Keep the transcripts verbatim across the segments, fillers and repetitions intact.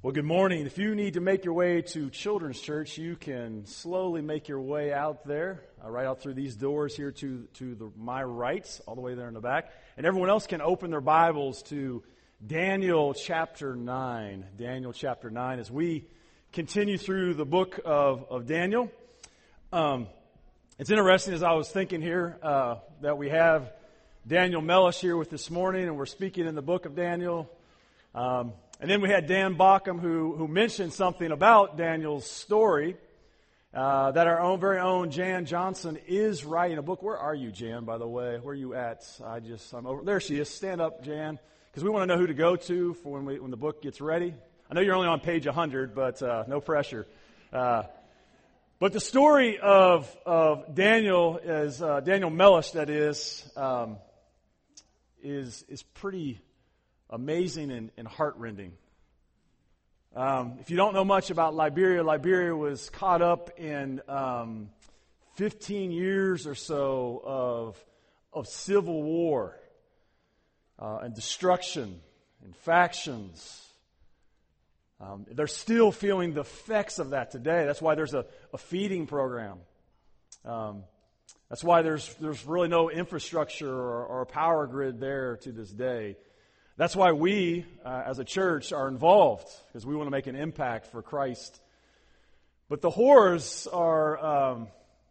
Well, good morning. If you need to make your way to Children's Church, you can slowly make your way out there, uh, right out through these doors here to, to the, my right, all the way there in the back. And everyone else can open their Bibles to Daniel chapter nine. Daniel chapter nine, as we continue through the book of, of Daniel. Um, it's interesting, as I was thinking here, uh, that we have Daniel Mellish here with this morning, and we're speaking in the book of Daniel. Um, And then we had Dan Bockham, who who mentioned something about Daniel's story, uh, that our own very own Jan Johnson is writing a book. Where are you, Jan, by the way? Where are you at? I just, I'm over. There she is. Stand up, Jan, because we want to know who to go to for when we when the book gets ready. I know you're only on page one hundred, but uh, no pressure. Uh, but the story of of Daniel is uh, Daniel Mellish, that is, um, is is pretty amazing and, and heart-rending. Um, if you don't know much about Liberia, Liberia was caught up in um, fifteen years or so of of civil war uh, and destruction and factions. Um, they're still feeling the effects of that today. That's why there's a, a feeding program. Um, that's why there's there's really no infrastructure or, or a power grid there to this day. That's why we, uh, as a church, are involved, because we want to make an impact for Christ. But the horrors are, um,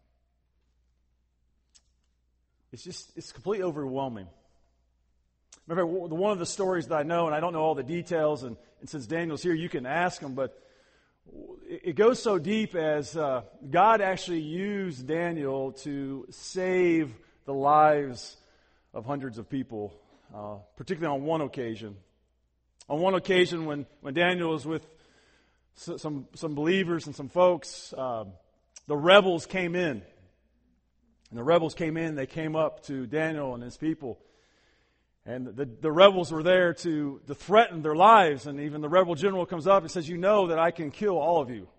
it's just, it's completely overwhelming. Remember, one of the stories that I know, and I don't know all the details, and, and since Daniel's here, you can ask him, but it goes so deep as uh, God actually used Daniel to save the lives of hundreds of people. Uh, particularly on one occasion. On one occasion when, when Daniel was with some some believers and some folks, uh, the rebels came in. And the rebels came in, they came up to Daniel and his people. And the, the rebels were there to, to threaten their lives. And even the rebel general comes up and says, "You know that I can kill all of you."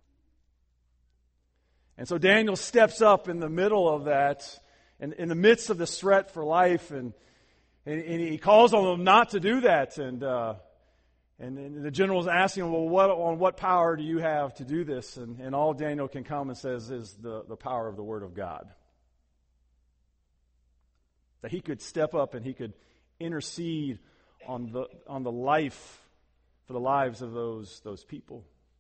And so Daniel steps up in the middle of that, and in the midst of this threat for life, and And, and he calls on them not to do that. And, uh, and and the general's asking him, "Well, what on what power do you have to do this?" And, and all Daniel can come and says is the, the power of the Word of God. That he could step up and he could intercede on the on the life for the lives of those those people.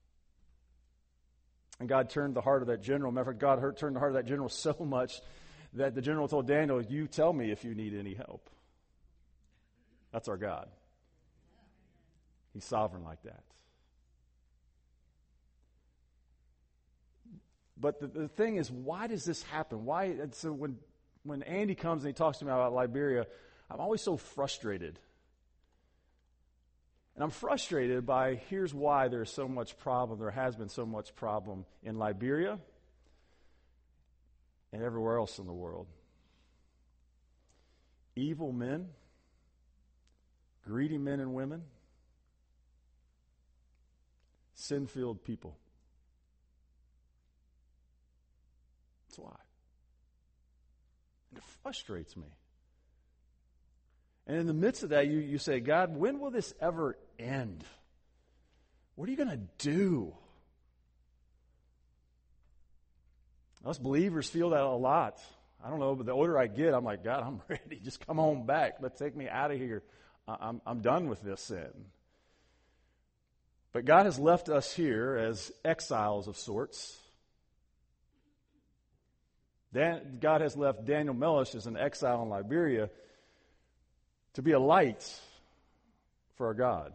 And God turned the heart of that general. Matter of fact, God hurt, turned the heart of that general so much that the general told Daniel, "You tell me if you need any help." That's our God. He's sovereign like that. But the, the thing is, why does this happen? Why? So when when Andy comes and he talks to me about Liberia, I'm always so frustrated. And I'm frustrated by, here's why there's so much problem. There has been so much problem in Liberia and everywhere else in the world. Evil men, greedy men and women, sin-filled people. That's why. And it frustrates me. And in the midst of that, you, you say, "God, when will this ever end? What are you going to do?" Us believers feel that a lot. I don't know, but the older I get, I'm like, "God, I'm ready. Just come on back. Let's take me out of here. I'm, I'm done with this sin." But God has left us here as exiles of sorts. Dan, God has left Daniel Mellish as an exile in Liberia to be a light for our God.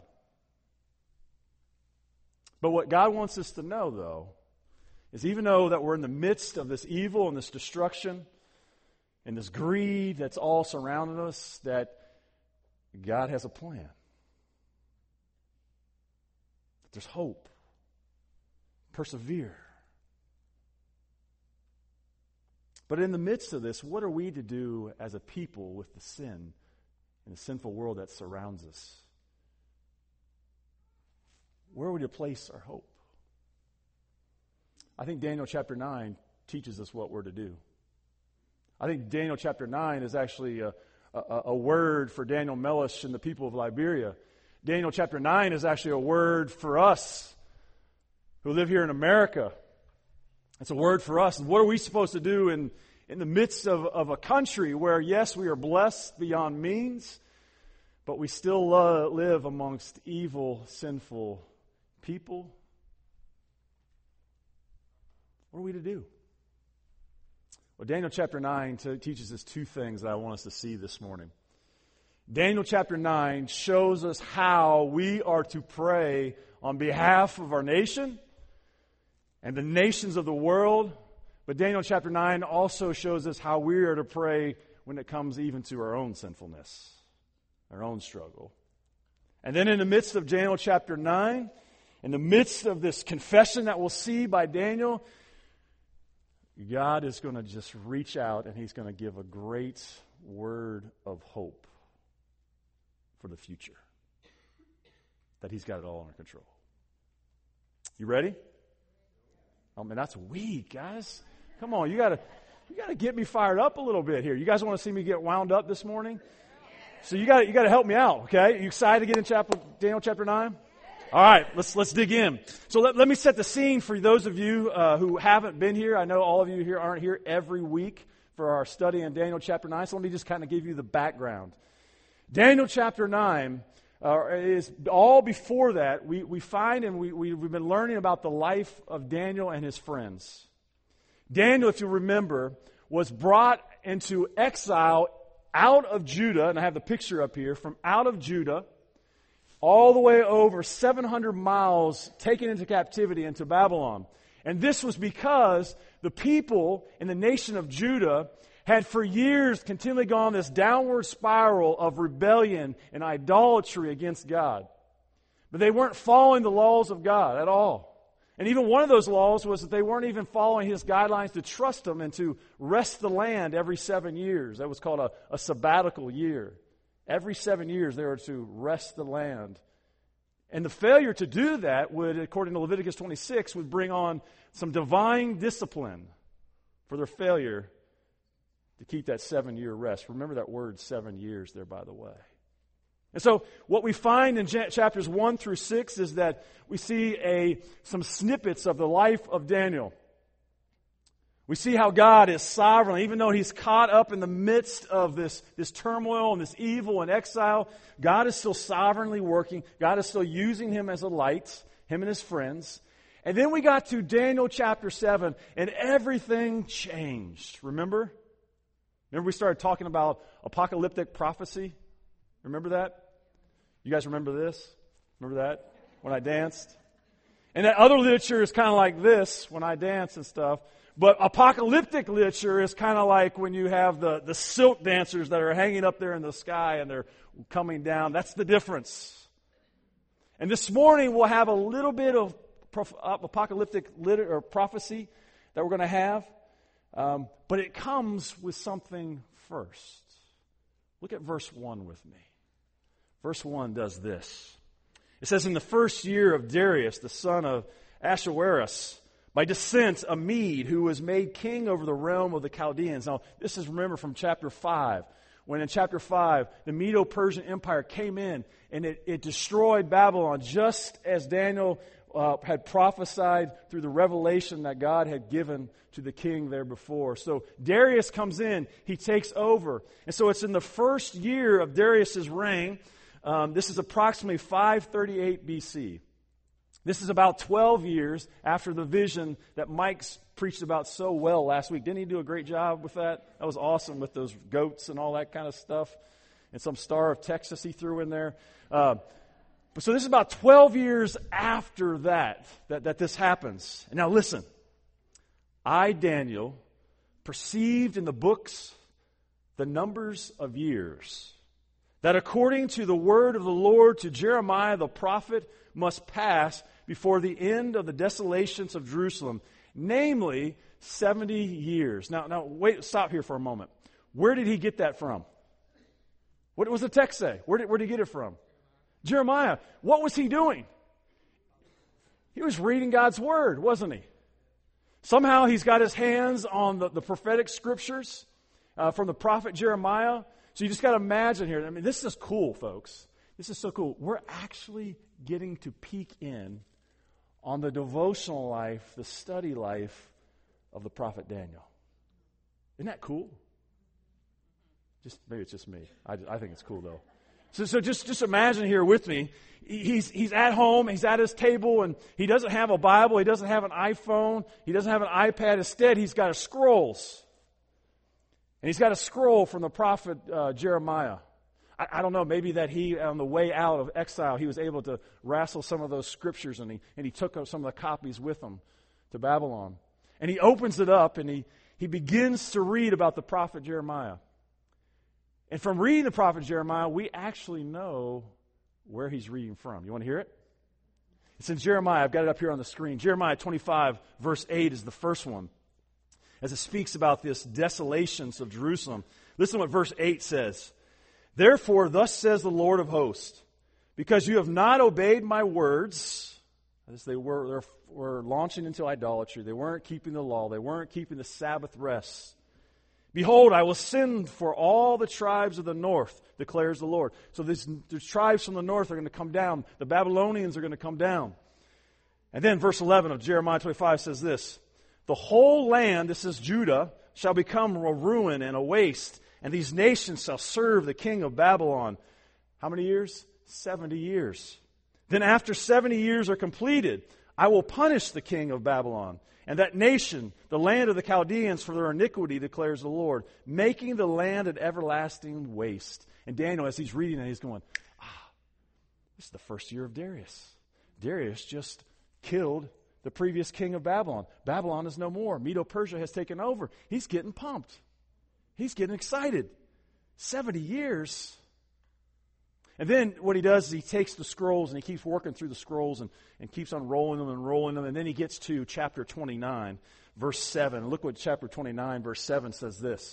But what God wants us to know, though, is even though that we're in the midst of this evil and this destruction and this greed that's all surrounding us, that God has a plan. There's hope. Persevere. But in the midst of this, what are we to do as a people with the sin and the sinful world that surrounds us? Where are we to place our hope? I think Daniel chapter nine teaches us what we're to do. I think Daniel chapter nine is actually a, a, a word for Daniel Mellish and the people of Liberia. Daniel chapter nine is actually a word for us who live here in America. It's a word for us. What are we supposed to do in, in the midst of, of a country where, yes, we are blessed beyond means, but we still uh, live amongst evil, sinful people? What are we to do? Well, Daniel chapter nine t- teaches us two things that I want us to see this morning. Daniel chapter nine shows us how we are to pray on behalf of our nation and the nations of the world. But Daniel chapter nine also shows us how we are to pray when it comes even to our own sinfulness, our own struggle. And then in the midst of Daniel chapter nine, in the midst of this confession that we'll see by Daniel, God is going to just reach out and He's going to give a great word of hope for the future. That He's got it all under control. You ready? Oh man, that's weak, guys. Come on, you gotta you gotta get me fired up a little bit here. You guys want to see me get wound up this morning? So you got you got to help me out, okay? You excited to get in chapter, Daniel chapter nine? All right, let's let's dig in. So let, let me set the scene for those of you uh, who haven't been here. I know all of you here aren't here every week for our study in Daniel chapter nine. So let me just kind of give you the background. Daniel chapter nine uh, is all before that. We we find and we, we we've been learning about the life of Daniel and his friends. Daniel, if you remember, was brought into exile out of Judah, and I have the picture up here, from out of Judah, all the way over seven hundred miles taken into captivity into Babylon. And this was because the people in the nation of Judah had for years continually gone this downward spiral of rebellion and idolatry against God. But they weren't following the laws of God at all. And even one of those laws was that they weren't even following His guidelines to trust Him and to rest the land every seven years. That was called a, a sabbatical year. Every seven years they were to rest the land. And the failure to do that would, according to Leviticus twenty-six, would bring on some divine discipline for their failure to keep that seven-year rest. Remember that word, seven years there, by the way. And so what we find in chapters one through six is that we see a some snippets of the life of Daniel. We see how God is sovereign. Even though he's caught up in the midst of this, this turmoil and this evil and exile, God is still sovereignly working. God is still using him as a light, him and his friends. And then we got to Daniel chapter seven, and everything changed. Remember? Remember we started talking about apocalyptic prophecy? Remember that? You guys remember this? Remember that? When I danced? And that other literature is kind of like this, when I dance and stuff. But apocalyptic literature is kind of like when you have the, the silk dancers that are hanging up there in the sky and they're coming down. That's the difference. And this morning we'll have a little bit of prof- apocalyptic lit- or prophecy that we're going to have. Um, but it comes with something first. Look at verse one with me. Verse one does this. It says, in the first year of Darius, the son of Ahasuerus, by descent, a Mede, who was made king over the realm of the Chaldeans. Now, this is, remember, from chapter five. When in chapter five, the Medo-Persian Empire came in and it, it destroyed Babylon, just as Daniel uh, had prophesied through the revelation that God had given to the king there before. So Darius comes in, he takes over. And so it's in the first year of Darius' reign. Um, this is approximately five thirty-eight B C. This is about twelve years after the vision that Mike's preached about so well last week. Didn't he do a great job with that? That was awesome with those goats and all that kind of stuff. And some Star of Texas he threw in there. Uh, but so this is about twelve years after that, that, that this happens. And now listen. I, Daniel, perceived in the books the numbers of years, that according to the word of the Lord to Jeremiah the prophet must pass before the end of the desolations of Jerusalem, namely seventy years. Now, now wait, stop here for a moment. Where did he get that from? What does the text say? Where did, where did he get it from? Jeremiah. What was he doing? He was reading God's word, wasn't he? Somehow he's got his hands on the, the prophetic scriptures uh, from the prophet Jeremiah. So you just got to imagine here. I mean, this is cool, folks. This is so cool. We're actually getting to peek in on the devotional life, the study life of the prophet Daniel. Isn't that cool? Just maybe it's just me. I, I think it's cool though. So, so just, just imagine here with me. He's, he's at home, he's at his table, and he doesn't have a Bible, he doesn't have an iPhone, he doesn't have an iPad. Instead, he's got a scrolls. And he's got a scroll from the prophet uh, Jeremiah. I, I don't know, maybe that he, on the way out of exile, he was able to wrestle some of those scriptures, and he, and he took some of the copies with him to Babylon. And he opens it up, and he, he begins to read about the prophet Jeremiah. And from reading the prophet Jeremiah, we actually know where he's reading from. You want to hear it? It's in Jeremiah. I've got it up here on the screen. Jeremiah twenty-five, verse eight is the first one. As it speaks about this desolations of Jerusalem. Listen to what verse eight says. Therefore, thus says the Lord of hosts, because you have not obeyed my words, as they were, they were launching into idolatry, they weren't keeping the law, they weren't keeping the Sabbath rests. Behold, I will send for all the tribes of the north, declares the Lord. So these, these tribes from the north are going to come down. The Babylonians are going to come down. And then verse eleven of Jeremiah twenty-five says this. The whole land, this is Judah, shall become a ruin and a waste, and these nations shall serve the king of Babylon. How many years? Seventy years. Then after seventy years are completed, I will punish the king of Babylon, and that nation, the land of the Chaldeans, for their iniquity, declares the Lord, making the land an everlasting waste. And Daniel, as he's reading it, he's going, ah, this is the first year of Darius. Darius just killed the previous king of Babylon. Babylon is no more. Medo-Persia has taken over. He's getting pumped. He's getting excited. seventy years. And then what he does is he takes the scrolls and he keeps working through the scrolls and, and keeps unrolling them and rolling them. And then he gets to chapter twenty-nine, verse seven. Look what chapter twenty-nine, verse seven says this.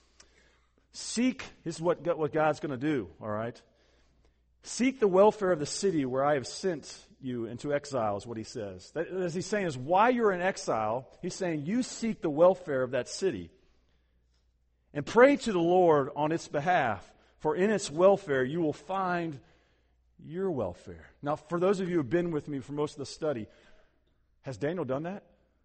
Seek, this is what, what God's going to do, all right? Seek the welfare of the city where I have sent you into exile, is what he says. That, as he's saying is, while you're in exile, he's saying you seek the welfare of that city. And pray to the Lord on its behalf. For in its welfare, you will find your welfare. Now, for those of you who have been with me for most of the study, has Daniel done that?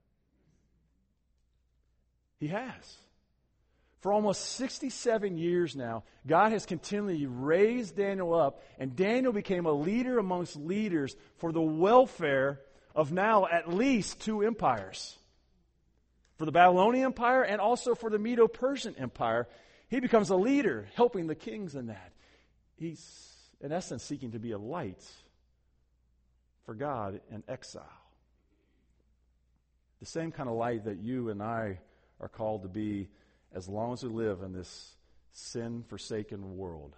He has. For almost sixty-seven years now, God has continually raised Daniel up, and Daniel became a leader amongst leaders for the welfare of now at least two empires. For the Babylonian Empire and also for the Medo-Persian Empire. He becomes a leader, helping the kings in that. He's, in essence, seeking to be a light for God in exile. The same kind of light that you and I are called to be as long as we live in this sin-forsaken world.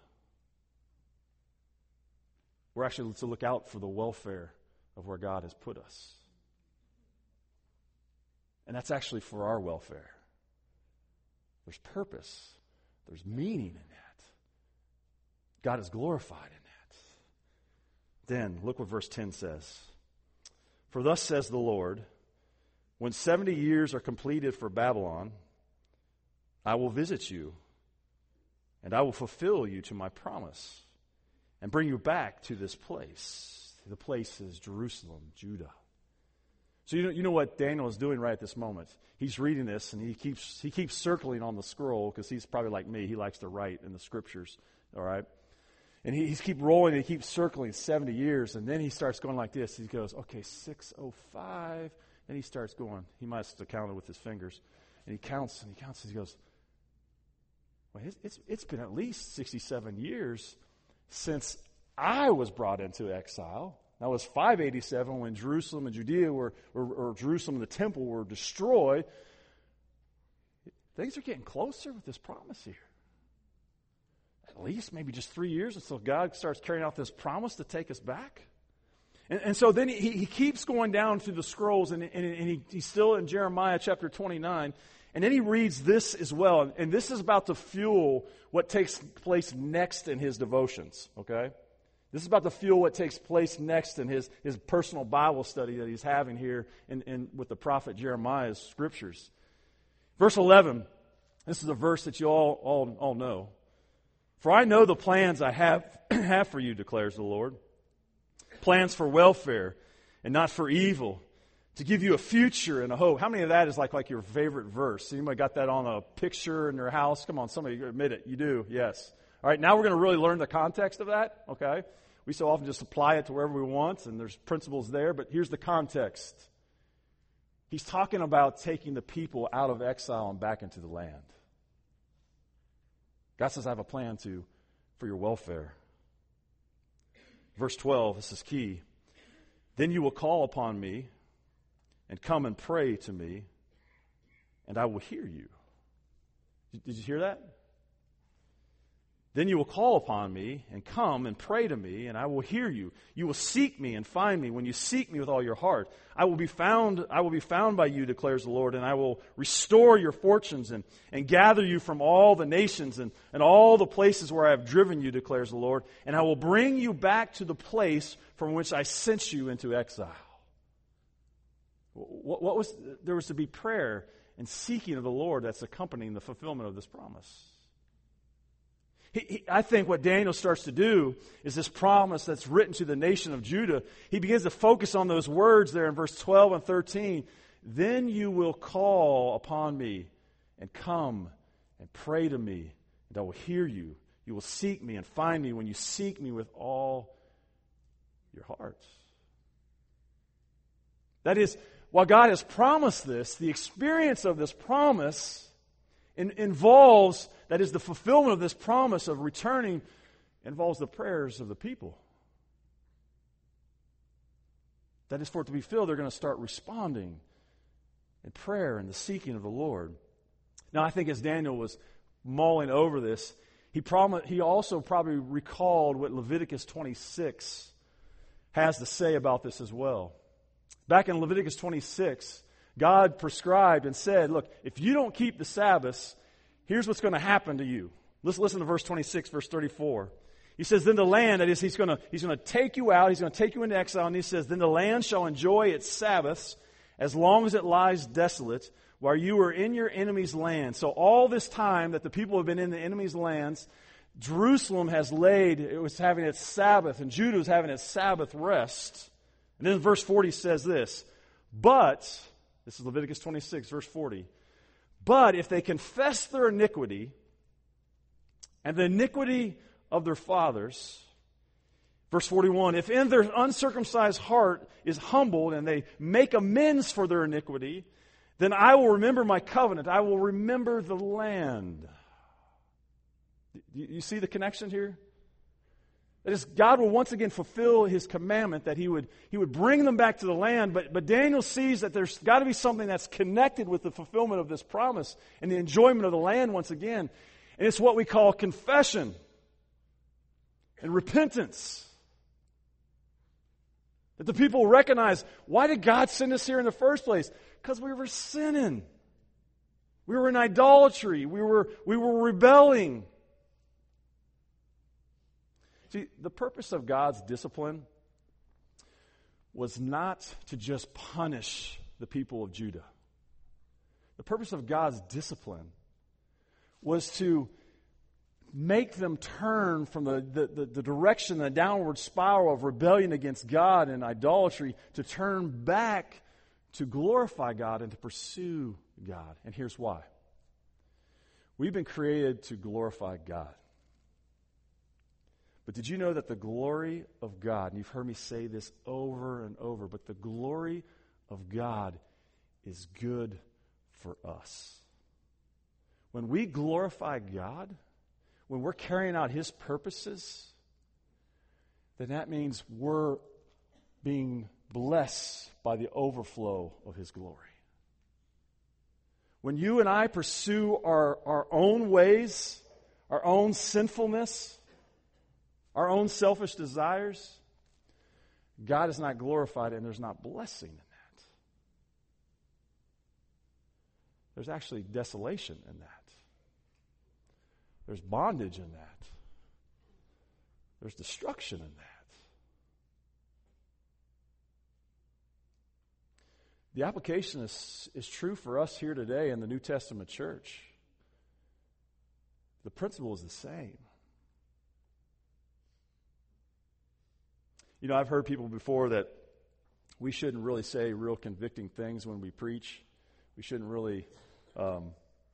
We're actually to look out for the welfare of where God has put us. And that's actually for our welfare. There's purpose. There's meaning in that. God is glorified in that. Then, look what verse ten says. For thus says the Lord, when seventy years are completed for Babylon, I will visit you, and I will fulfill you to my promise, and bring you back to this place. The place is Jerusalem, Judah. So you know, you know what Daniel is doing right at this moment. He's reading this, and he keeps he keeps circling on the scroll, because he's probably like me. He likes to write in the scriptures, all right? And he, he's keep rolling, and he keeps circling seventy years, and then he starts going like this. He goes, okay, six oh five. Then he starts going. He must have counted with his fingers. And he counts, and he counts, and he goes, well, it's, it's, it's been at least sixty-seven years since I was brought into exile. That was five eighty-seven when Jerusalem and Judea were, or, or Jerusalem and the temple were destroyed. Things are getting closer with this promise here. At least maybe just three years until God starts carrying out this promise to take us back. And, and so then he, he keeps going down through the scrolls, and, and, and he, he's still in Jeremiah chapter twenty-nine. And then he reads this as well. And this is about to fuel what takes place next in his devotions, okay? This is about to fuel what takes place next in his, his personal Bible study that he's having here in, in, with the prophet Jeremiah's scriptures. Verse eleven, this is a verse that you all, all, all know. For I know the plans I have, have for you, declares the Lord. Plans for welfare and not for evil, to give you a future and a hope. How many of that is like, like your favorite verse? Anybody got that on a picture in their house? Come on, somebody admit it. You do, yes. All right, now we're going to really learn the context of that, okay? We so often just apply it to wherever we want, and there's principles there, but here's the context. He's talking about taking the people out of exile and back into the land. God says, I have a plan to for your welfare. Verse twelve, this is key. Then you will call upon me and come and pray to me, and I will hear you. Did you hear that? Then you will call upon me and come and pray to me, and I will hear you. You will seek me and find me when you seek me with all your heart. I will be found, I will be found by you, declares the Lord, and I will restore your fortunes and, and gather you from all the nations and, and all the places where I have driven you, declares the Lord, and I will bring you back to the place from which I sent you into exile. What, what was there was to be prayer and seeking of the Lord that's accompanying the fulfillment of this promise. He, he, I think what Daniel starts to do is this promise that's written to the nation of Judah. He begins to focus on those words there in verse twelve and thirteen. Then you will call upon me and come and pray to me, and I will hear you. You will seek me and find me when you seek me with all your hearts. That is, while God has promised this, the experience of this promise in, involves, that is, the fulfillment of this promise of returning involves the prayers of the people. That is, for it to be filled, they're going to start responding in prayer and the seeking of the Lord. Now, I think as Daniel was mulling over this, he, prom- he also probably recalled what Leviticus twenty-six has to say about this as well. Back in Leviticus twenty-six, God prescribed and said, look, if you don't keep the Sabbaths, here's what's going to happen to you. Let's listen to verse twenty-six, verse thirty-four. He says, then the land, that is, he's going to, he's going to take you out, he's going to take you into exile, and he says, then the land shall enjoy its Sabbaths as long as it lies desolate, while you are in your enemy's land. So all this time that the people have been in the enemy's lands, Jerusalem has laid, it was having its Sabbath, and Judah was having its Sabbath rest. And then verse forty says this, but, this is Leviticus twenty-six, verse forty, but if they confess their iniquity and the iniquity of their fathers, verse forty-one, if in their uncircumcised heart is humbled and they make amends for their iniquity, then I will remember my covenant. I will remember the land. You see the connection here? That is, God will once again fulfill His commandment that He would He would bring them back to the land. But, but Daniel sees that there's got to be something that's connected with the fulfillment of this promise and the enjoyment of the land once again. And it's what we call confession and repentance. That the people recognize, why did God send us here in the first place? Because we were sinning. We were in idolatry. We were, we were rebelling. See, the purpose of God's discipline was not to just punish the people of Judah. The purpose of God's discipline was to make them turn from the, the, the, the direction, the downward spiral of rebellion against God and idolatry, to turn back to glorify God and to pursue God. And here's why. We've been created to glorify God. But did you know that the glory of God, and you've heard me say this over and over, but the glory of God is good for us. When we glorify God, when we're carrying out His purposes, then that means we're being blessed by the overflow of His glory. When you and I pursue our, our own ways, our own sinfulness, our own selfish desires, God is not glorified and there's not blessing in that. There's actually desolation in that. There's bondage in that. There's destruction in that. The application is, is true for us here today in the New Testament church. The principle is the same. You know, I've heard people before that we shouldn't really say real convicting things when we preach. We shouldn't really um,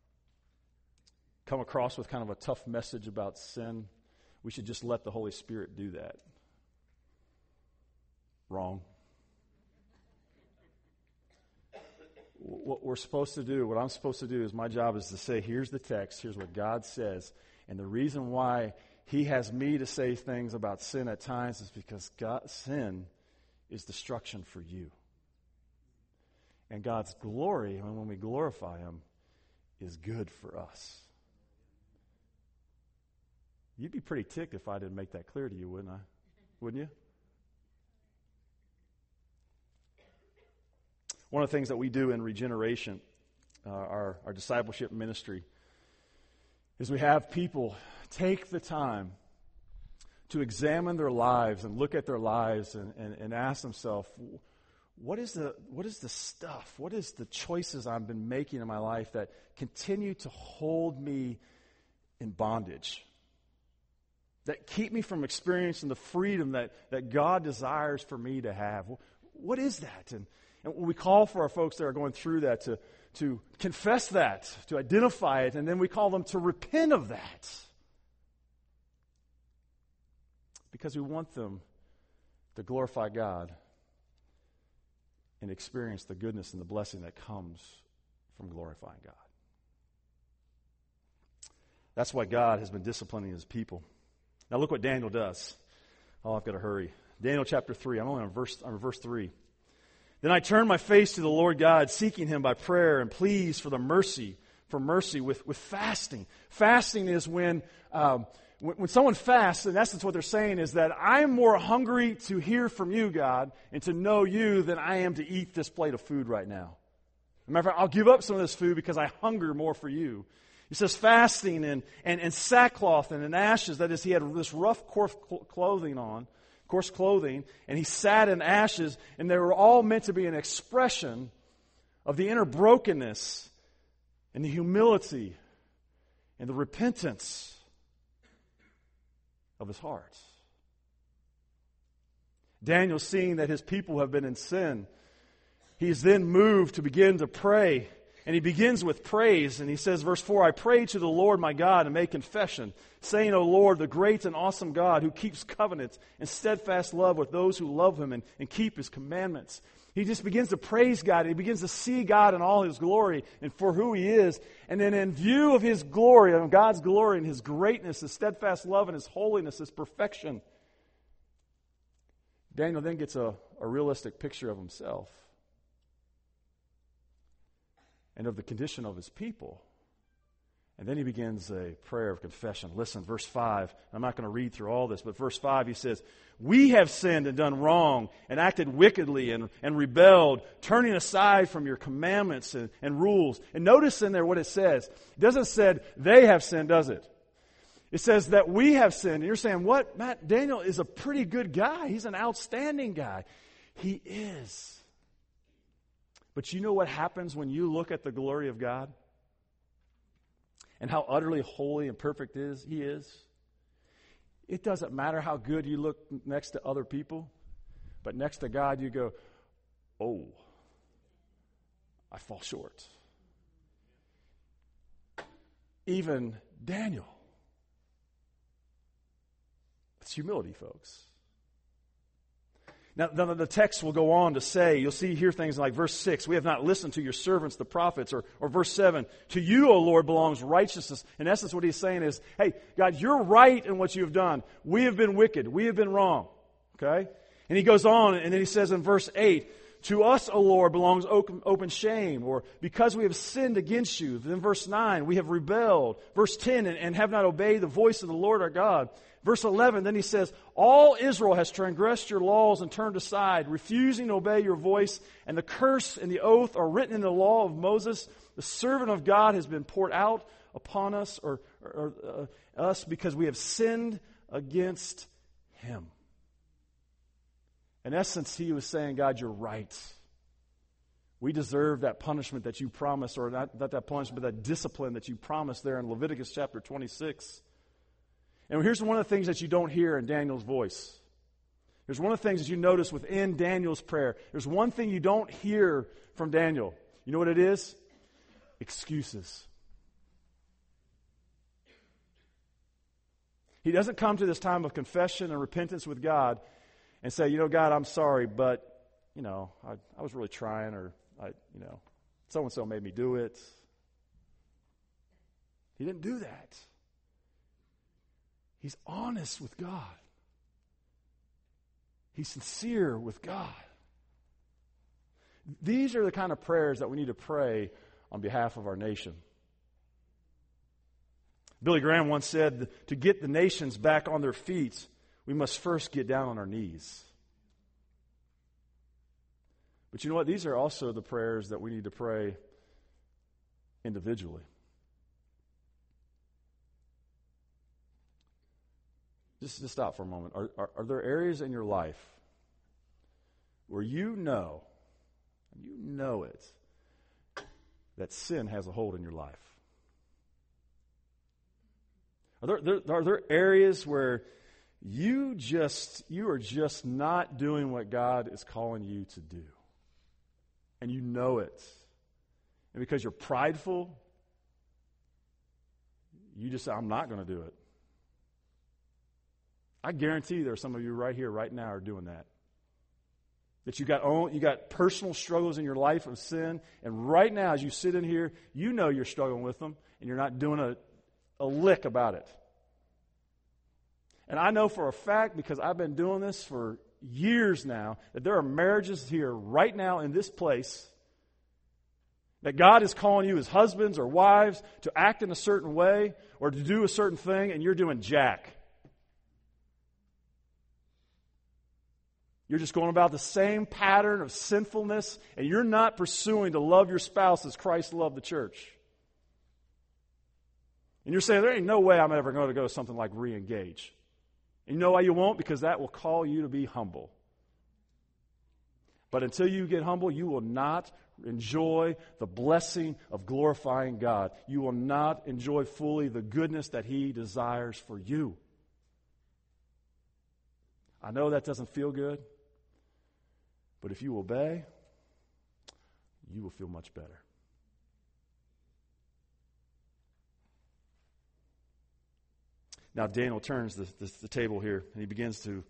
come across with kind of a tough message about sin. We should just let the Holy Spirit do that. Wrong. What we're supposed to do, what I'm supposed to do is my job is to say, here's the text, here's what God says. And the reason why He has me to say things about sin at times is because God, sin is destruction for you. And God's glory, and when we glorify Him, is good for us. You'd be pretty ticked if I didn't make that clear to you, wouldn't I? Wouldn't you? One of the things that we do in Regeneration, uh, our, our discipleship ministry, is we have people take the time to examine their lives and look at their lives and, and, and ask themselves, what is the what is the stuff, what is the choices I've been making in my life that continue to hold me in bondage, that keep me from experiencing the freedom that, that God desires for me to have? What is that? And, and we call for our folks that are going through that to, to confess that, to identify it, and then we call them to repent of that. Because we want them to glorify God and experience the goodness and the blessing that comes from glorifying God. That's why God has been disciplining His people. Now look what Daniel does. Oh, I've got to hurry. Daniel chapter three. I'm only on verse, on verse three. Then I turned my face to the Lord God, seeking Him by prayer and pleas for the mercy, for mercy with, with fasting. Fasting is when... Um, When someone fasts, in essence what they're saying is that I'm more hungry to hear from you, God, and to know you than I am to eat this plate of food right now. As a matter of fact, I'll give up some of this food because I hunger more for you. He says fasting and, and, and sackcloth and in ashes. That is, he had this rough, coarse clothing on, coarse clothing, and he sat in ashes, and they were all meant to be an expression of the inner brokenness and the humility and the repentance of his heart. Daniel, seeing that his people have been in sin, he is then moved to begin to pray. And he begins with praise. And he says, verse four, I pray to the Lord my God and make confession, saying, O Lord, the great and awesome God who keeps covenants and steadfast love with those who love Him and, and keep His commandments. He just begins to praise God. He begins to see God in all His glory and for who He is. And then in view of His glory, of God's glory and His greatness, His steadfast love and His holiness, His perfection, Daniel then gets a, a realistic picture of himself and of the condition of his people. And then he begins a prayer of confession. Listen, verse five. I'm not going to read through all this, but verse five he says, we have sinned and done wrong and acted wickedly and, and rebelled, turning aside from your commandments and, and rules. And notice in there what it says. It doesn't say they have sinned, does it? It says that we have sinned. And you're saying, what? Matt, Daniel is a pretty good guy. He's an outstanding guy. He is. But you know what happens when you look at the glory of God? And how utterly holy and perfect is He is. It doesn't matter how good you look next to other people, but next to God you go, oh, I fall short. Even Daniel. It's humility, folks. Now, the text will go on to say, you'll see here things like verse six, we have not listened to your servants, the prophets, or, or verse seven, to you, O Lord, belongs righteousness. In essence, what he's saying is, hey, God, you're right in what you have done. We have been wicked. We have been wrong. Okay? And he goes on, and then he says in verse eight, to us, O Lord, belongs open, open shame, or because we have sinned against you. Then verse nine, we have rebelled. Verse ten, and, and have not obeyed the voice of the Lord our God. Verse eleven, then he says, all Israel has transgressed your laws and turned aside, refusing to obey your voice, and the curse and the oath are written in the law of Moses. The servant of God has been poured out upon us, or, or uh, us, because we have sinned against Him. In essence, he was saying, God, you're right. We deserve that punishment that you promised, or not, not that punishment, but that discipline that you promised there in Leviticus chapter twenty-six. And here's one of the things that you don't hear in Daniel's voice. There's one of the things that you notice within Daniel's prayer. There's one thing you don't hear from Daniel. You know what it is? Excuses. He doesn't come to this time of confession and repentance with God and say, you know, God, I'm sorry, but, you know, I, I was really trying, or, I, you know, so-and-so made me do it. He didn't do that. He's honest with God. He's sincere with God. These are the kind of prayers that we need to pray on behalf of our nation. Billy Graham once said, to get the nations back on their feet, we must first get down on our knees. But you know what? These are also the prayers that we need to pray individually. Just, just stop for a moment. Are, are, are there areas in your life where you know, you know it, that sin has a hold in your life? Are there, there, are there areas where you just, you are just not doing what God is calling you to do? And you know it. And because you're prideful, you just say, I'm not going to do it. I guarantee you there are some of you right here, right now, are doing that. That you got own, you got personal struggles in your life of sin, and right now as you sit in here, you know you're struggling with them, and you're not doing a, a lick about it. And I know for a fact, because I've been doing this for years now, that there are marriages here right now in this place that God is calling you as husbands or wives to act in a certain way or to do a certain thing, and you're doing jack. You're just going about the same pattern of sinfulness, and you're not pursuing to love your spouse as Christ loved the church. And you're saying, there ain't no way I'm ever going to go to something like re-engage. And you know why you won't? Because that will call you to be humble. But until you get humble, you will not enjoy the blessing of glorifying God. You will not enjoy fully the goodness that He desires for you. I know that doesn't feel good, but if you obey, you will feel much better. Now Daniel turns the, the, the table here, and he begins to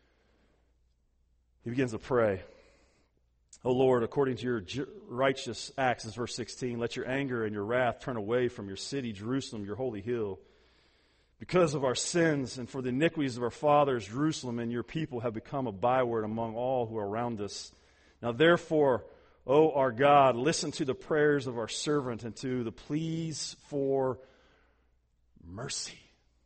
he begins to pray. O Lord, according to your ju- righteous acts, this is verse sixteen, let your anger and your wrath turn away from your city, Jerusalem, your holy hill. Because of our sins and for the iniquities of our fathers, Jerusalem and your people have become a byword among all who are around us. Now therefore, O our God, listen to the prayers of our servant and to the pleas for mercy.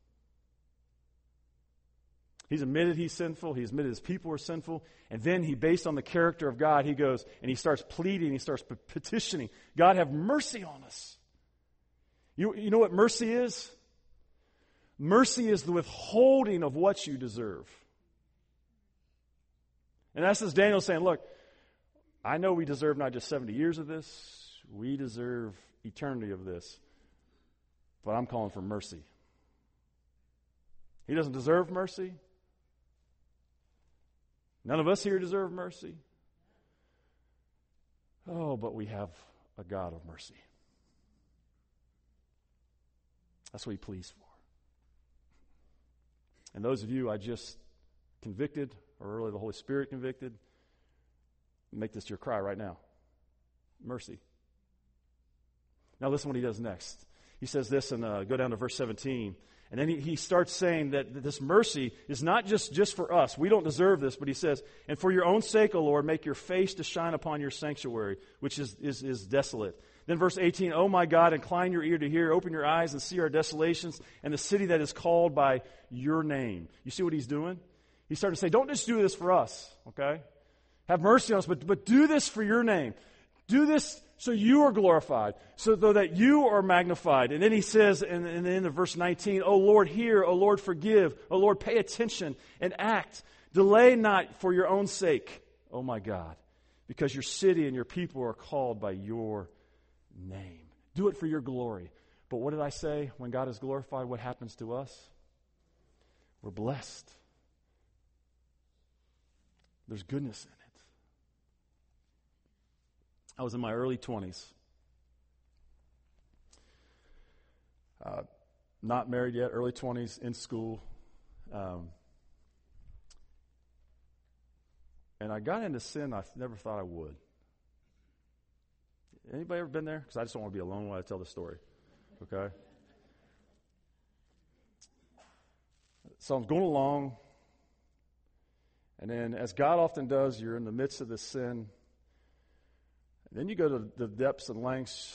He's admitted he's sinful. He's admitted his people are sinful. And then he, based on the character of God, he goes and he starts pleading. He starts petitioning. God, have mercy on us. You, you know what mercy is? Mercy is the withholding of what you deserve. And that's as Daniel saying, look, I know we deserve not just seventy years of this. We deserve eternity of this. But I'm calling for mercy. He doesn't deserve mercy. None of us here deserve mercy. Oh, but we have a God of mercy. That's what He pleads for. And those of you I just convicted, or really the Holy Spirit convicted, make this your cry right now. Mercy. Now listen what he does next. He says this, and uh, go down to verse seventeen. And then he, he starts saying that, that this mercy is not just, just for us. We don't deserve this, but he says, and for your own sake, O Lord, make your face to shine upon your sanctuary, which is, is, is desolate. Then verse eighteen, O my God, incline your ear to hear, open your eyes and see our desolations, and the city that is called by your name. You see what he's doing? He's starting to say, don't just do this for us, okay? Have mercy on us, but, but do this for your name. Do this so you are glorified, so that you are magnified. And then he says in, in the end of verse nineteen, O Lord, hear, O Lord, forgive, O Lord, pay attention and act. Delay not for your own sake, O my God, because your city and your people are called by your name. Do it for your glory. But what did I say? When God is glorified, what happens to us? We're blessed. There's goodness in it. I was in my early twenties. Uh, not married yet, early twenties, in school. Um, and I got into sin I never thought I would. Anybody ever been there? Because I just don't want to be alone while I tell the story. Okay? So I'm going along. And then, as God often does, you're in the midst of this sin. And then you go to the depths and lengths.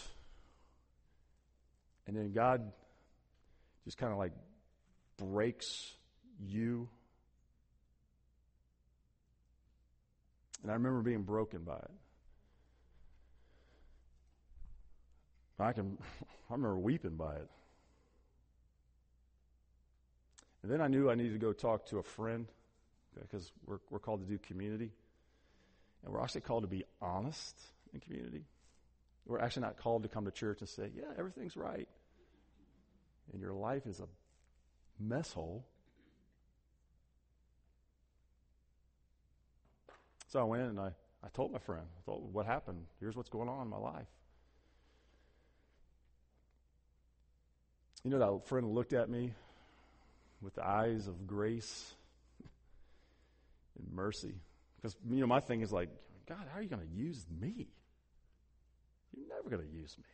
And then God just kind of like breaks you. And I remember being broken by it. I can, I remember weeping by it. And then I knew I needed to go talk to a friend, because we're we're called to do community. And we're actually called to be honest in community. We're actually not called to come to church and say, yeah, everything's right. And your life is a mess hole. So I went and I, I told my friend, I told him what happened. Here's what's going on in my life. You know, that friend looked at me with the eyes of grace and mercy. Because, you know, my thing is like, God, how are you going to use me? You're never going to use me.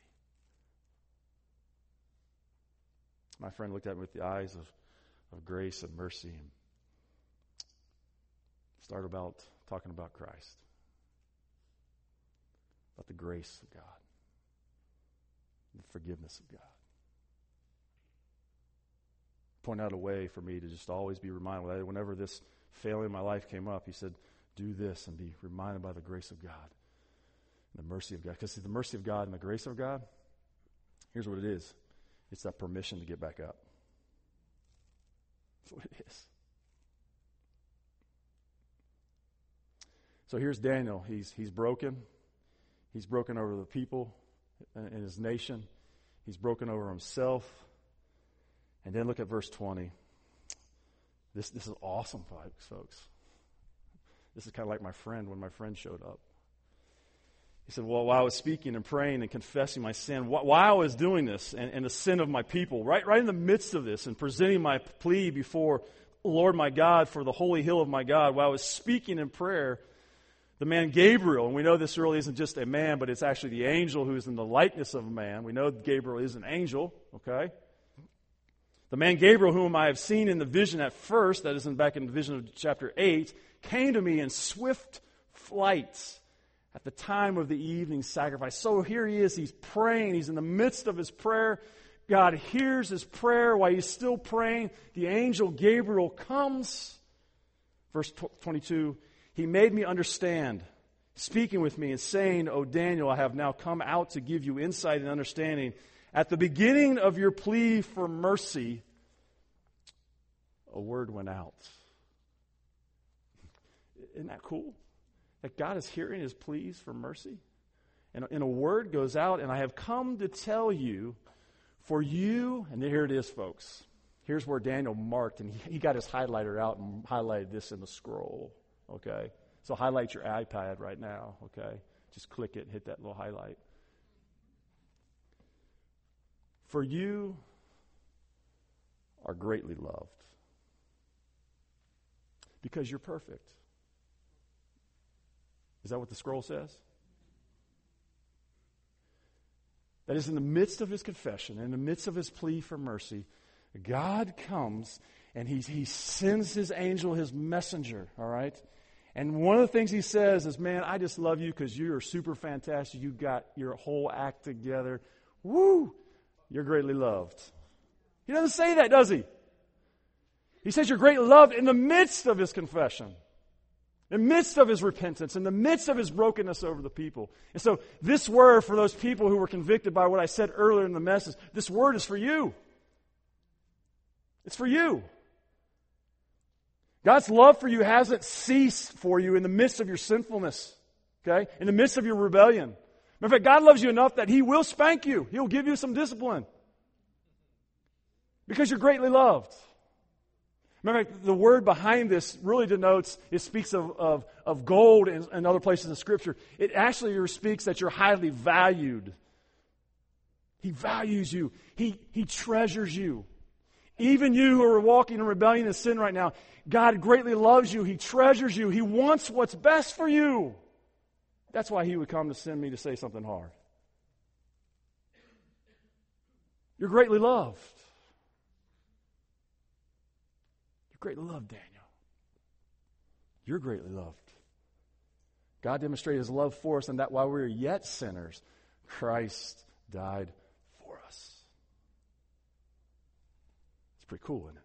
My friend looked at me with the eyes of, of grace and mercy and started about talking about Christ, about the grace of God, the forgiveness of God. Point out a way for me to just always be reminded. Whenever this failing in my life came up, he said, do this and be reminded by the grace of God and the mercy of God. Because the mercy of God and the grace of God, here's what it is. It's that permission to get back up. That's what it is. So here's Daniel. He's he's broken. He's broken over the people in his nation. He's broken over himself. And then look at verse twenty. This this is awesome, folks. This is kind of like my friend when my friend showed up. He said, well, while I was speaking and praying and confessing my sin, while I was doing this and, and the sin of my people, right, right in the midst of this and presenting my plea before Lord my God for the holy hill of my God, while I was speaking in prayer, the man Gabriel, and we know this really isn't just a man, but it's actually the angel who is in the likeness of a man. We know Gabriel is an angel, okay? The man Gabriel, whom I have seen in the vision at first, that is in back in the vision of chapter eight, came to me in swift flight at the time of the evening sacrifice. So here he is, he's praying, he's in the midst of his prayer. God hears his prayer while he's still praying. The angel Gabriel comes. Verse twenty-two, he made me understand, speaking with me and saying, O Daniel, I have now come out to give you insight and understanding. At the beginning of your plea for mercy, a word went out. Isn't that cool? That God is hearing his pleas for mercy. And, and a word goes out, and I have come to tell you, for you, and here it is, folks. Here's where Daniel marked, and he, he got his highlighter out and highlighted this in the scroll, okay? So highlight your iPad right now, okay? Just click it and hit that little highlight. For you are greatly loved because you're perfect. Is that what the scroll says? That is, in the midst of his confession, in the midst of his plea for mercy, God comes and he, he sends his angel, his messenger, all right? And one of the things he says is, man, I just love you because you are super fantastic. You got your whole act together. Woo! You're greatly loved. He doesn't say that, does he? He says you're greatly loved in the midst of his confession, in the midst of his repentance, in the midst of his brokenness over the people. And so this word for those people who were convicted by what I said earlier in the message, this word is for you. It's for you. God's love for you hasn't ceased for you in the midst of your sinfulness, okay? In the midst of your rebellion. Matter of fact, God loves you enough that he will spank you. He'll give you some discipline. Because you're greatly loved. Remember, the word behind this really denotes, it speaks of, of, of gold and, and other places in Scripture. It actually speaks that you're highly valued. He values you. He, he treasures you. Even you who are walking in rebellion and sin right now, God greatly loves you. He treasures you. He wants what's best for you. That's why He would come to send me to say something hard. You're greatly loved. Greatly loved, Daniel. You're greatly loved. God demonstrated His love for us, and that while we were yet sinners, Christ died for us. It's pretty cool, isn't it?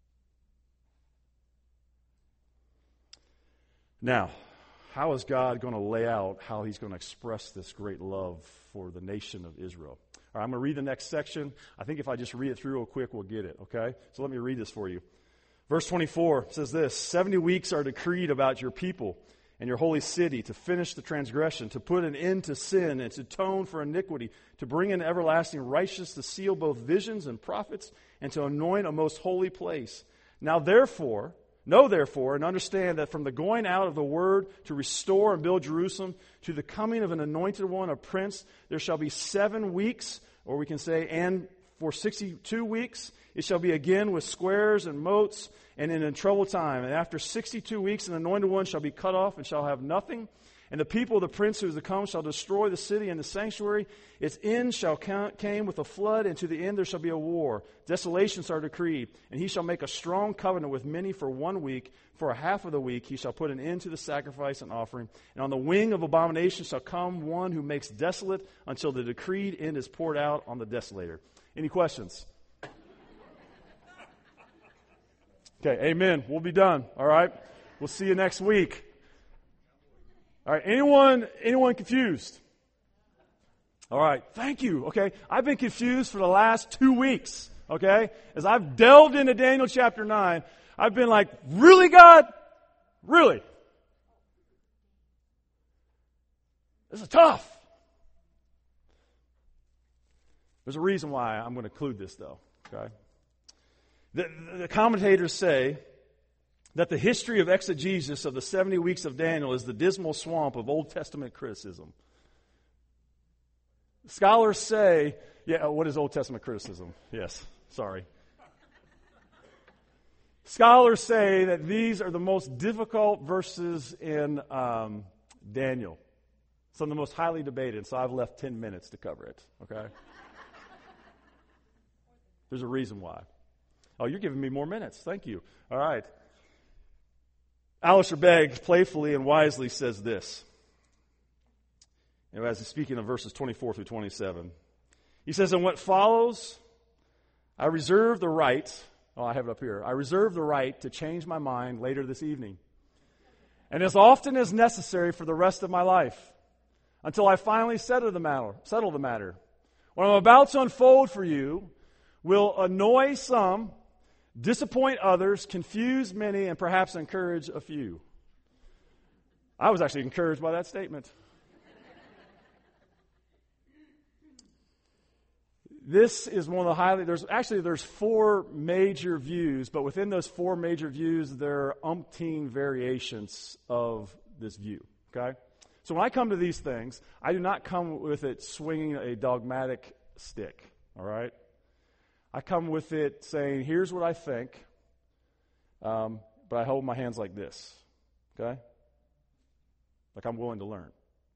Now, how is God going to lay out how He's going to express this great love for the nation of Israel? All right, I'm going to read the next section. I think if I just read it through real quick, we'll get it, okay? So let me read this for you. Verse twenty-four says this, seventy weeks are decreed about your people and your holy city to finish the transgression, to put an end to sin and to atone for iniquity, to bring in everlasting righteousness, to seal both visions and prophets, and to anoint a most holy place. Now therefore, know therefore, and understand that from the going out of the word to restore and build Jerusalem, to the coming of an anointed one, a prince, there shall be seven weeks, or we can say, and for sixty-two weeks, it shall be again with squares and moats, and in a troubled time. And after sixty-two weeks, an anointed one shall be cut off and shall have nothing. And the people of the prince who is to come shall destroy the city and the sanctuary. Its end shall came with a flood, and to the end there shall be a war. Desolations are decreed. And he shall make a strong covenant with many for one week. For a half of the week he shall put an end to the sacrifice and offering. And on the wing of abomination shall come one who makes desolate until the decreed end is poured out on the desolator. Any questions? Okay, amen. We'll be done. All right. We'll see you next week. All right. Anyone, anyone confused? All right. Thank you. Okay. I've been confused for the last two weeks. Okay. As I've delved into Daniel chapter nine, I've been like, really, God? Really? This is tough. There's a reason why I'm going to include this, though. Okay. The, the commentators say that the history of exegesis of the seventy weeks of Daniel is the dismal swamp of Old Testament criticism. Scholars say, yeah, what is Old Testament criticism? Yes, sorry. Scholars say that these are the most difficult verses in um, Daniel. Some of the most highly debated, so I've left ten minutes to cover it, okay? There's a reason why. Oh, you're giving me more minutes. Thank you. All right. Alistair Begg playfully and wisely says this. You know, as he's speaking of verses twenty-four through twenty-seven. He says, "And what follows, I reserve the right," oh, I have it up here, "I reserve the right to change my mind later this evening, and as often as necessary for the rest of my life, until I finally settle the matter. Settle the matter. What I'm about to unfold for you will annoy some, disappoint others, confuse many, and perhaps encourage a few." I was actually encouraged by that statement. This is one of the highly, there's actually, there's four major views, but within those four major views, there are umpteen variations of this view, okay? So when I come to these things, I do not come with it swinging a dogmatic stick, all right? I come with it saying, here's what I think, um, but I hold my hands like this, okay? Like I'm willing to learn.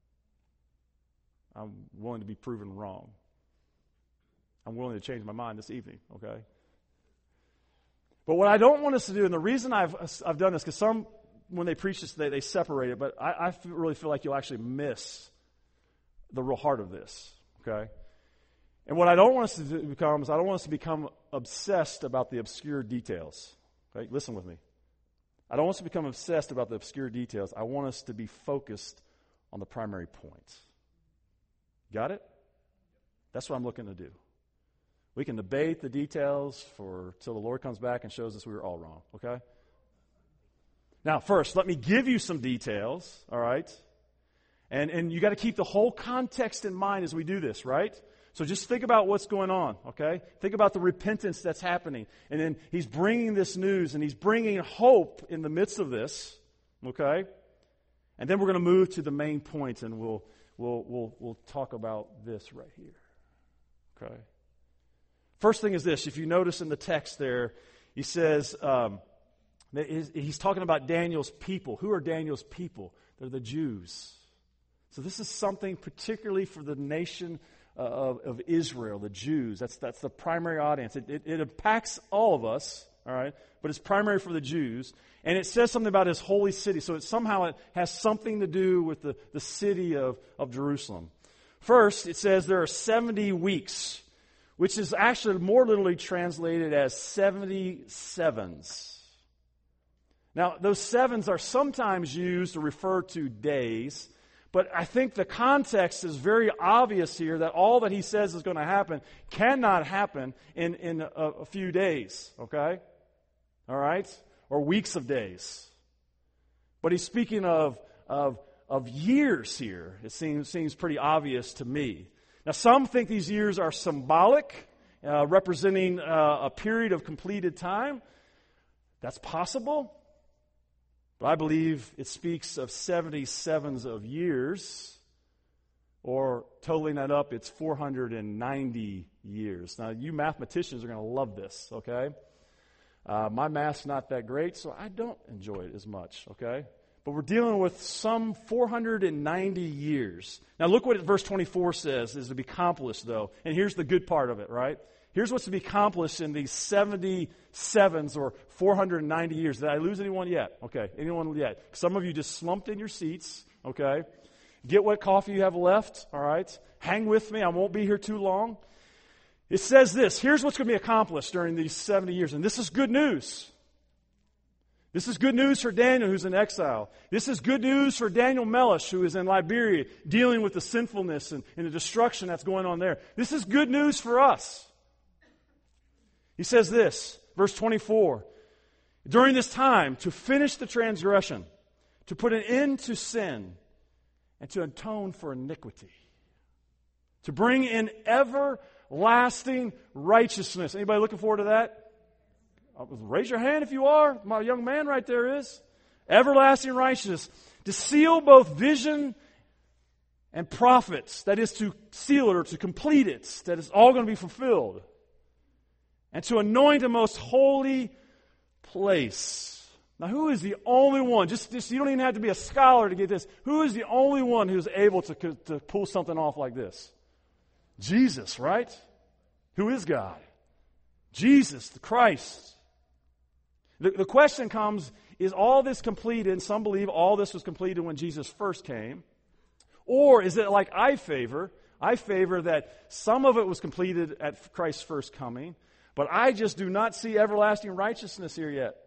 I'm willing to be proven wrong. I'm willing to change my mind this evening, okay? But what I don't want us to do, and the reason I've I've done this, because some, when they preach this, they, they separate it, but I, I feel, really feel like you'll actually miss the real heart of this, okay? And what I don't want us to do become is I don't want us to become obsessed about the obscure details. Okay? Listen with me. I don't want us to become obsessed about the obscure details. I want us to be focused on the primary point. Got it? That's what I'm looking to do. We can debate the details for till the Lord comes back and shows us we were all wrong, okay? Now, first, let me give you some details, all right? And and you got to keep the whole context in mind as we do this, right? So just think about what's going on, okay? Think about the repentance that's happening. And then he's bringing this news, and he's bringing hope in the midst of this, okay? And then we're going to move to the main point, and we'll we'll we'll we'll talk about this right here, okay? First thing is this. If you notice in the text there, he says um, that he's talking about Daniel's people. Who are Daniel's people? They're the Jews. So this is something particularly for the nation Uh, of, of Israel, the Jews. That's that's the primary audience. It, it, it impacts all of us, all right, but it's primary for the Jews. And it says something about his holy city. So it somehow it has something to do with the, the city of, of Jerusalem. First, it says there are seventy weeks, which is actually more literally translated as seventy sevens. Now, those sevens are sometimes used to refer to days. But I think the context is very obvious here that all that he says is going to happen cannot happen in, in a, a few days, okay? All right? Or weeks of days. But he's speaking of, of, of years here. It seems, seems pretty obvious to me. Now, some think these years are symbolic, uh, representing uh, a period of completed time. That's possible. But I believe it speaks of seventy-sevens of years, or totaling that up, it's four hundred ninety years. Now, you mathematicians are going to love this, okay? Uh, my math's not that great, so I don't enjoy it as much, okay? But we're dealing with some four hundred ninety years. Now, look what verse twenty-four says is to be accomplished, though. And here's the good part of it, right? Here's what's to be accomplished in these seventy-sevens or four hundred ninety years. Did I lose anyone yet? Okay, anyone yet? Some of you just slumped in your seats, okay? Get what coffee you have left, all right? Hang with me. I won't be here too long. It says this. Here's what's going to be accomplished during these seventy years. And this is good news. This is good news for Daniel, who's in exile. This is good news for Daniel Mellish, who is in Liberia, dealing with the sinfulness and, and the destruction that's going on there. This is good news for us. He says this, verse twenty-four, during this time, to finish the transgression, to put an end to sin, and to atone for iniquity, to bring in everlasting righteousness. Anybody looking forward to that? Raise your hand if you are. My young man right there is. Everlasting righteousness, to seal both vision and prophets, that is to seal it or to complete it, that it's all going to be fulfilled. And to anoint a most holy place. Now, who is the only one? Just, just you don't even have to be a scholar to get this. Who is the only one who's able to, to pull something off like this? Jesus, right? Who is God? Jesus, the Christ. The, the question comes, is all this completed? And some believe all this was completed when Jesus first came. Or is it like I favor? I favor that some of it was completed at Christ's first coming. But I just do not see everlasting righteousness here yet.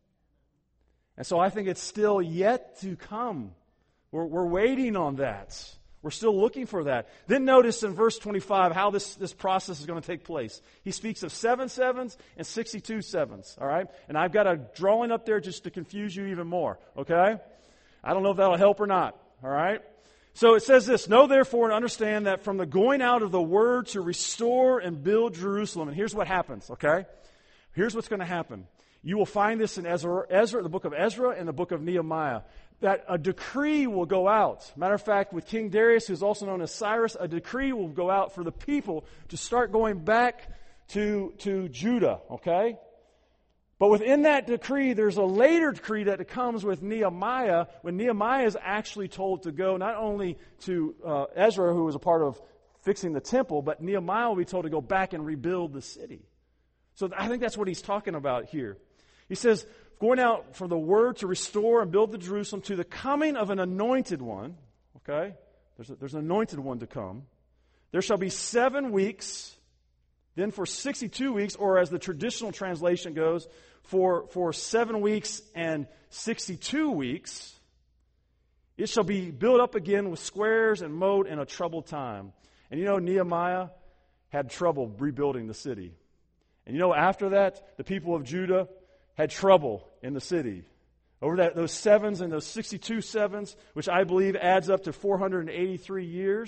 And so I think it's still yet to come. We're, we're waiting on that. We're still looking for that. Then notice in verse twenty-five how this, this process is going to take place. He speaks of seven sevens and sixty-two sevens, all right? And I've got a drawing up there just to confuse you even more, okay? I don't know if that'll help or not, all right? So it says this, know therefore and understand that from the going out of the word to restore and build Jerusalem. And here's what happens, okay? Here's what's going to happen. You will find this in Ezra, Ezra, the book of Ezra and the book of Nehemiah, that a decree will go out. Matter of fact, with King Darius, who's also known as Cyrus, a decree will go out for the people to start going back to, to Judah, okay? But within that decree, there's a later decree that comes with Nehemiah, when Nehemiah is actually told to go not only to uh, Ezra, who was a part of fixing the temple, but Nehemiah will be told to go back and rebuild the city. So I think that's what he's talking about here. He says, going out for the word to restore and build the Jerusalem to the coming of an anointed one, okay? There's, a, there's an anointed one to come. There shall be seven weeks, then for sixty-two weeks, or as the traditional translation goes, For, for seven weeks and sixty-two weeks, it shall be built up again with squares and moat in a troubled time. And you know, Nehemiah had trouble rebuilding the city. And you know, after that, the people of Judah had trouble in the city. Over that, those sevens and those sixty-two sevens, which I believe adds up to four hundred eighty-three years,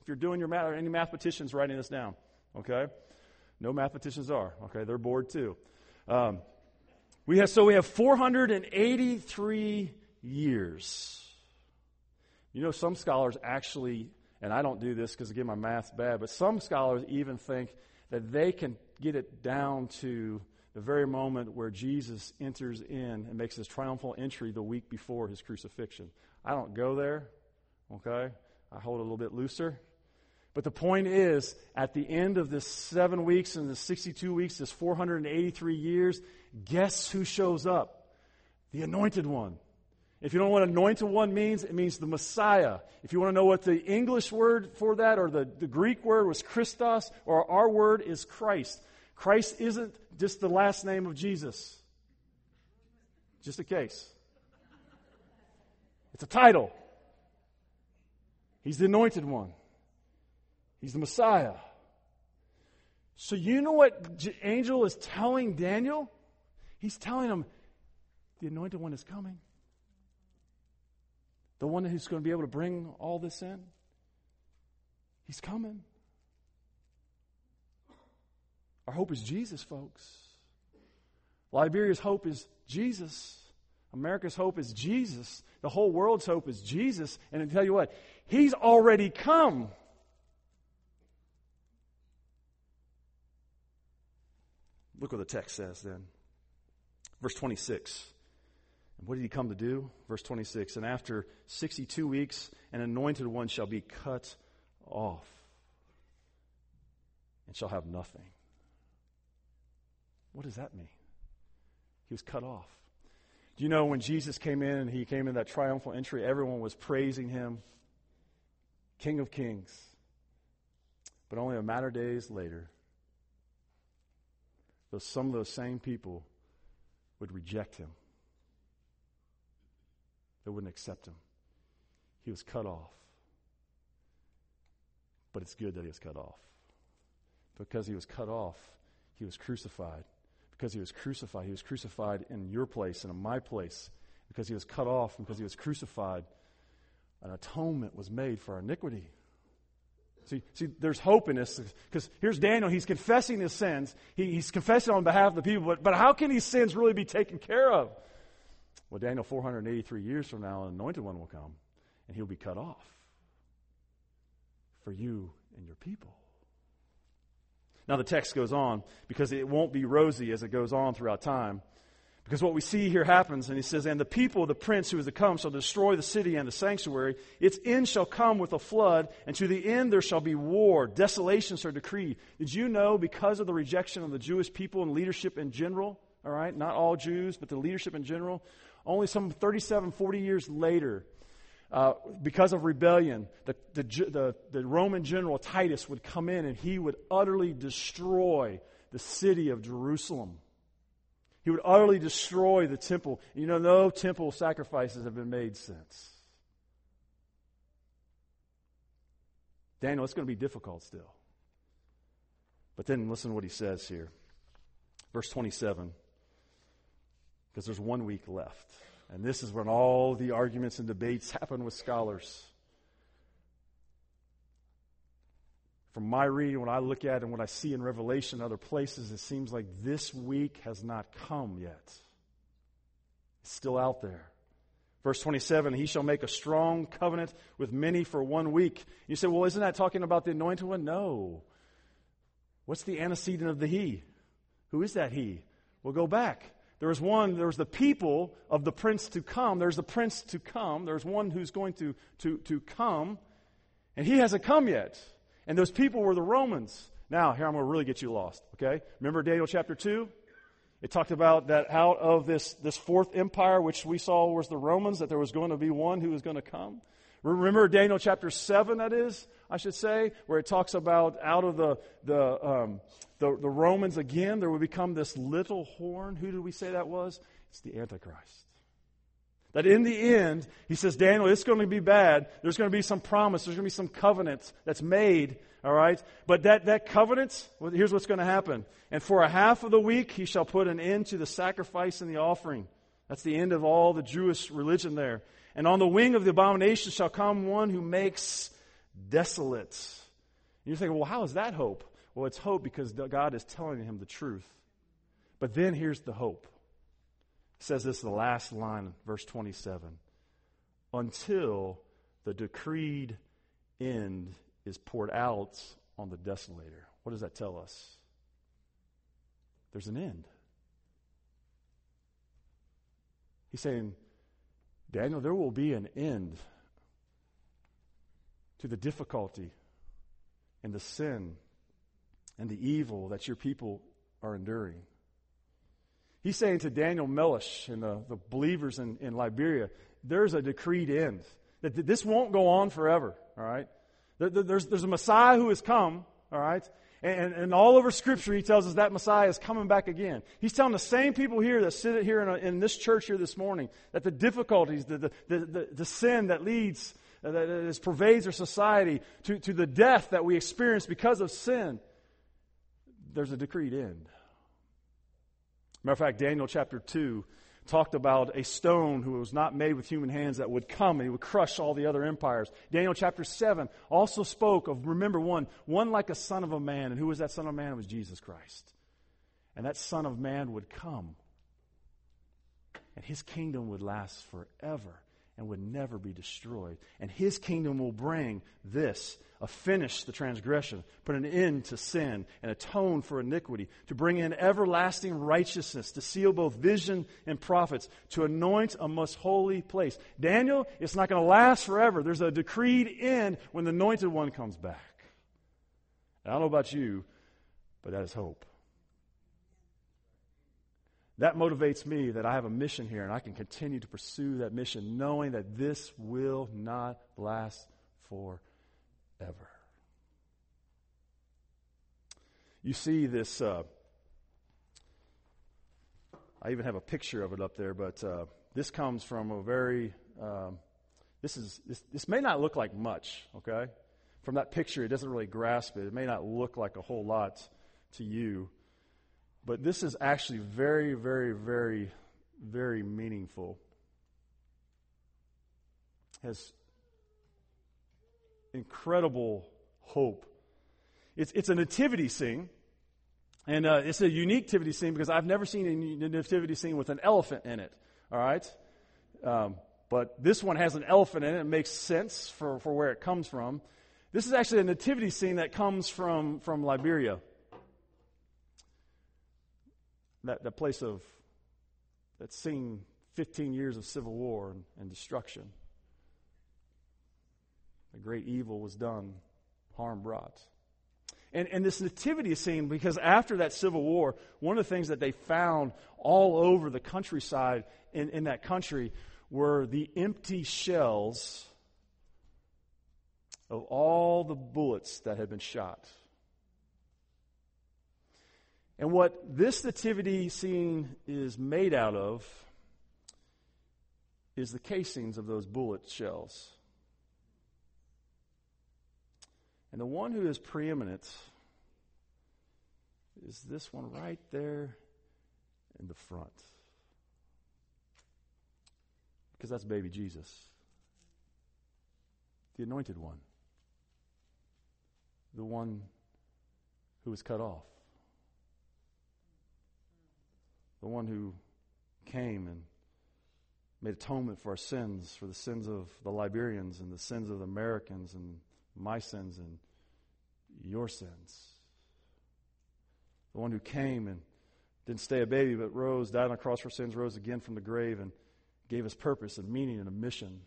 If you're doing your math, or any mathematicians writing this down, okay? No mathematicians are, okay? They're bored too. Um, we have so we have four hundred eighty-three years. You know, some scholars actually, and I don't do this because again my math's bad, but some scholars even think that they can get it down to the very moment where Jesus enters in and makes his triumphal entry the week before his crucifixion. I don't go there, okay? I hold it a little bit looser. But the point is, at the end of this seven weeks and the sixty-two weeks, this four hundred eighty-three years, guess who shows up? The Anointed One. If you don't know what Anointed One means, it means the Messiah. If you want to know what the English word for that, or the, the Greek word was Christos, or our word is Christ. Christ isn't just the last name of Jesus. Just a case. It's a title. He's the Anointed One. He's the Messiah. So you know what J- angel is telling Daniel? He's telling him, the Anointed One is coming. The one who's going to be able to bring all this in. He's coming. Our hope is Jesus, folks. Liberia's hope is Jesus. America's hope is Jesus. The whole world's hope is Jesus. And I tell you what, He's already come. Look what the text says then. Verse twenty-six. And what did He come to do? Verse twenty-six. And after sixty-two weeks, an anointed one shall be cut off and shall have nothing. What does that mean? He was cut off. Do you know when Jesus came in and He came in that triumphal entry, everyone was praising Him, King of Kings. But only a matter of days later, those, some of those same people would reject Him. They wouldn't accept Him. He was cut off. But it's good that He was cut off. Because He was cut off, He was crucified. Because He was crucified, He was crucified in your place and in my place. Because He was cut off and because He was crucified, an atonement was made for our iniquity. See, see, there's hope in this. Because here's Daniel, he's confessing his sins. He, he's confessing on behalf of the people. But, but how can these sins really be taken care of? Well, Daniel, four hundred eighty-three years from now, an anointed one will come. And He'll be cut off for you and your people. Now the text goes on, because it won't be rosy as it goes on throughout time. Because what we see here happens, and he says, and the people of the prince who is to come shall destroy the city and the sanctuary. Its end shall come with a flood, and to the end there shall be war. Desolations are decreed. Did you know, because of the rejection of the Jewish people and leadership in general, all right, not all Jews, but the leadership in general, only some thirty-seven, forty years later, Uh, because of rebellion, the, the, the, the Roman general Titus would come in and he would utterly destroy the city of Jerusalem. He would utterly destroy the temple. You know, no temple sacrifices have been made since. Daniel, it's going to be difficult still. But then listen to what he says here. Verse twenty-seven. Because there's one week left. And this is when all the arguments and debates happen with scholars. From my reading, when I look at it and what I see in Revelation and other places, it seems like this week has not come yet. It's still out there. Verse twenty-seven, He shall make a strong covenant with many for one week. You say, well, isn't that talking about the Anointed One? No. What's the antecedent of the He? Who is that He? Well, go back. There was one, there was the people of the prince to come. There's the prince to come. There's one who's going to, to, to come. And he hasn't come yet. And those people were the Romans. Now, here I'm going to really get you lost. Okay? Remember Daniel chapter two? It talked about that out of this, this fourth empire, which we saw was the Romans, that there was going to be one who was going to come. Remember Daniel chapter seven, that is, I should say, where it talks about out of the the, um, the the Romans again, there would become this little horn. Who did we say that was? It's the Antichrist. That in the end, he says, Daniel, it's going to be bad. There's going to be some promise. There's going to be some covenant that's made, all right? But that, that covenant, well, here's what's going to happen. And for a half of the week, he shall put an end to the sacrifice and the offering. That's the end of all the Jewish religion there. And on the wing of the abomination shall come one who makes desolate. And you're thinking, well, how is that hope? Well, it's hope because God is telling him the truth. But then here's the hope. It says this in the last line, verse twenty-seven. Until the decreed end is poured out on the desolator. What does that tell us? There's an end. He's saying, Daniel, there will be an end to the difficulty and the sin and the evil that your people are enduring. He's saying to Daniel Mellish and the, the believers in, in Liberia, there's a decreed end. That this won't go on forever, all right? There, there's, there's a Messiah who has come, all right? And, and all over Scripture, he tells us that Messiah is coming back again. He's telling the same people here that sit here in, a, in this church here this morning that the difficulties, the, the, the, the, the sin that leads, uh, that is, pervades our society, to, to the death that we experience because of sin, there's a decreed end. Matter of fact, Daniel chapter two talked about a stone who was not made with human hands that would come and he would crush all the other empires. Daniel chapter seven also spoke of, remember, one, one like a son of a man. And who was that son of man? It was Jesus Christ. And that son of man would come. And his kingdom would last forever and would never be destroyed. And his kingdom will bring this, a finish the transgression, put an end to sin, and atone for iniquity, to bring in everlasting righteousness, to seal both vision and prophets, to anoint a most holy place. Daniel, it's not going to last forever. There's a decreed end when the anointed one comes back. And I don't know about you, but that is hope. That motivates me that I have a mission here and I can continue to pursue that mission knowing that this will not last forever. You see this, uh, I even have a picture of it up there, but uh, this comes from a very, um, this is this, this may not look like much, okay? From that picture, it doesn't really grasp it. It may not look like a whole lot to you. But this is actually very, very, very, very meaningful. Has incredible hope. It's it's a nativity scene, and uh, it's a unique nativity scene because I've never seen a nativity scene with an elephant in it. All right, um, but this one has an elephant in it. It makes sense for, for where it comes from. This is actually a nativity scene that comes from from Liberia. That, that place of, that's seen fifteen years of civil war and, and destruction. A great evil was done, harm brought. And, and this nativity is seen because after that civil war, one of the things that they found all over the countryside in, in that country were the empty shells of all the bullets that had been shot. And what this nativity scene is made out of is the casings of those bullet shells. And the one who is preeminent is this one right there in the front. Because that's baby Jesus, the anointed one, the one who was cut off. The one who came and made atonement for our sins, for the sins of the Liberians and the sins of the Americans and my sins and your sins. The one who came and didn't stay a baby but rose, died on the cross for sins, rose again from the grave and gave us purpose and meaning and a mission.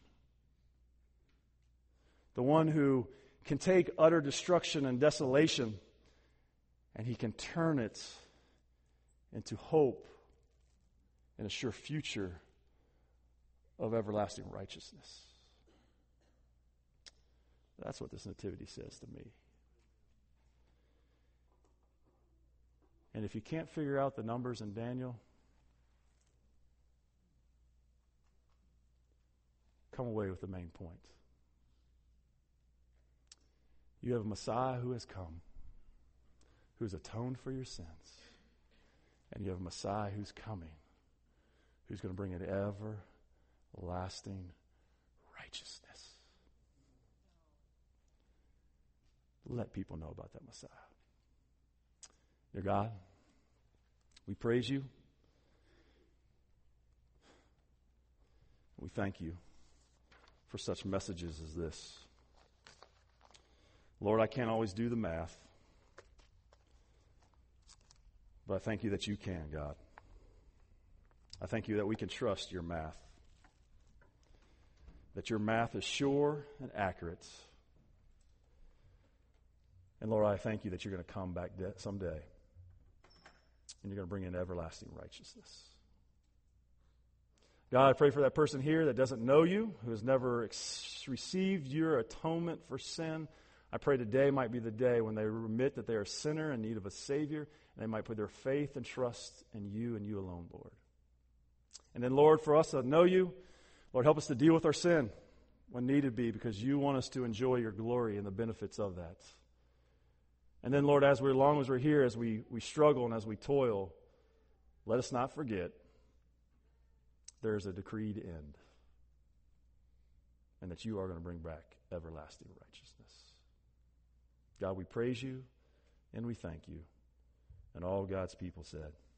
The one who can take utter destruction and desolation and he can turn it into hope and a sure future of everlasting righteousness. That's what this nativity says to me. And if you can't figure out the numbers in Daniel, come away with the main point. You have a Messiah who has come, who has atoned for your sins. And you have a Messiah who's coming, who's going to bring an everlasting righteousness. let people know about that Messiah. Dear God, we praise you. We thank you for such messages as this. Lord, I can't always do the math, but I thank you that you can, God. I thank you that we can trust your math, that your math is sure and accurate. And Lord, I thank you that you're going to come back de- someday, and you're going to bring in everlasting righteousness. God, I pray for that person here that doesn't know you, who has never ex- received your atonement for sin. I pray today might be the day when they admit that they are a sinner in need of a Savior, and they might put their faith and trust in you and you alone, Lord. And then, Lord, for us that know you, Lord, help us to deal with our sin when needed be, because you want us to enjoy your glory and the benefits of that. And then, Lord, as, we're, as long as we're here, as we, we struggle and as we toil, let us not forget there is a decreed end, and that you are going to bring back everlasting righteousness. God, we praise you and we thank you. And all God's people said,